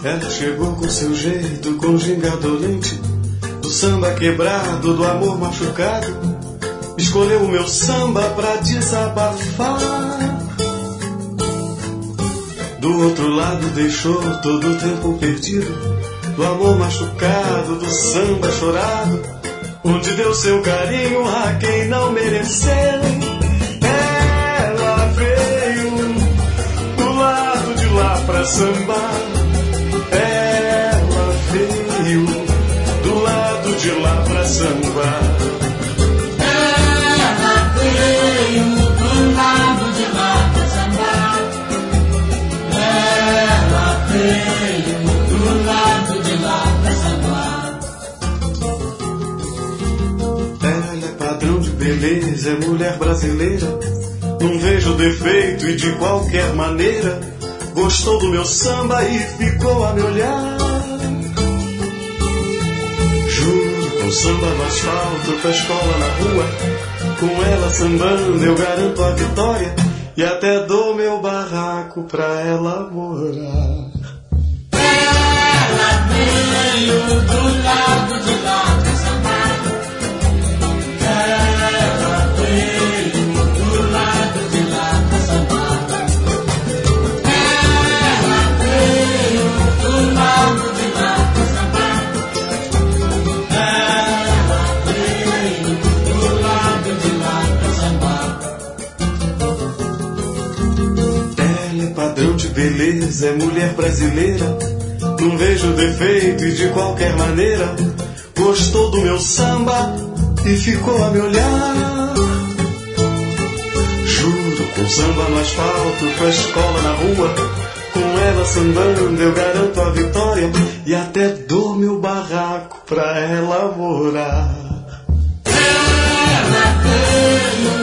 Ela chegou com seu jeito, com ginga dolente, do samba quebrado, do amor machucado. Escolheu o meu samba pra desabafar. Do outro lado deixou todo o tempo perdido, do amor machucado, do samba chorado, onde deu seu carinho a quem não mereceu. Ela veio do lado de lá pra sambar. Ela veio do lado de lá pra sambar. Ela veio do lado de lá pra sambar. Ela veio do lado de lá pra sambar. Ela é padrão de beleza, é mulher brasileira. Não vejo defeito e de qualquer maneira gostou do meu samba e ficou a me olhar. Juro, com samba no asfalto, pra escola na rua, com ela sambando eu garanto a vitória, e até dou meu barraco pra ela morar. Ela veio do lado de lá pra sambar. Ela veio do lado de lá pra sambar. Ela veio do lado de lá pra sambar. Ela veio do lado de lá pra sambar. Ela é padrão de beleza, é mulher brasileira. Não vejo defeito e de qualquer maneira gostou do meu samba e ficou a me olhar. Juro, com samba no asfalto, com a escola na rua, com ela sambando eu garanto a vitória, e até dou meu barraco pra ela morar. Ela veio